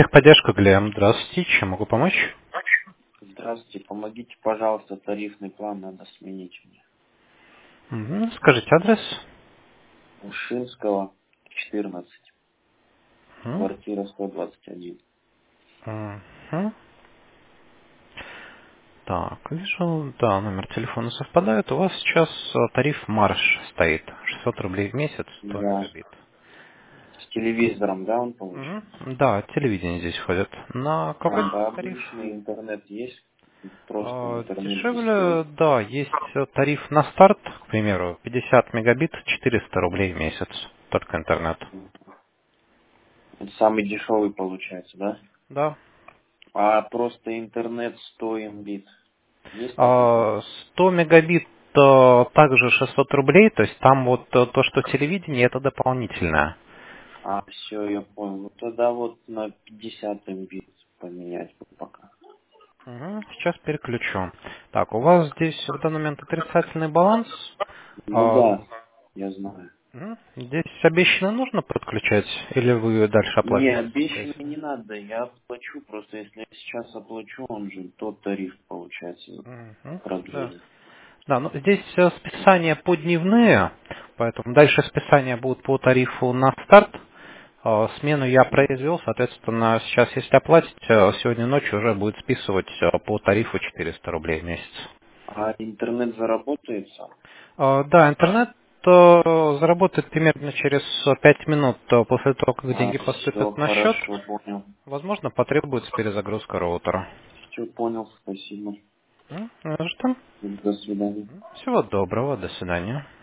Техподдержка, Глеб. Здравствуйте, чем могу помочь? Здравствуйте, помогите, пожалуйста, тарифный план надо сменить мне. Скажите адрес. Ушинского, 14, Мгм. квартира 121. Мгм. Так, вижу, да, номер телефона совпадает. У вас сейчас тариф марш стоит. 600 рублей в месяц, 100 Да. мегабит. С телевизором, да, он получается? Да, телевидение здесь входит. На какой А тариф? обычный интернет есть? Просто интернет без Дешевле, связи. да, есть тариф на старт, к примеру, 50 мегабит, 400 рублей в месяц. Только интернет. Это самый дешевый получается, да? Да. А просто интернет 100 мбит. Есть такой тариф? 100 мегабит также 600 рублей, то есть там вот то, что телевидение, это дополнительное. А, все, я понял. Ну тогда вот на 50 мбит поменять пока. Сейчас переключу. Так, у вас здесь в данный момент отрицательный баланс. Ну А, да, я знаю. Здесь обещанно нужно подключать, или вы дальше Не, оплатите обещанный связь? не надо, я оплачу, просто если я сейчас оплачу, он же тот тариф, получается, Да. продлили. Да, ну здесь списания по дневные, поэтому дальше списания будут по тарифу на старт. Смену я произвел, соответственно, сейчас, если оплатить, сегодня ночью уже будет списывать по тарифу 400 рублей в месяц. А интернет заработается? Да, интернет заработает примерно через 5 минут после того, как А, деньги все, поступят на счет. хорошо, понял. Возможно, потребуется перезагрузка роутера. Все понял, спасибо. Не за что. До свидания. Всего доброго, до свидания.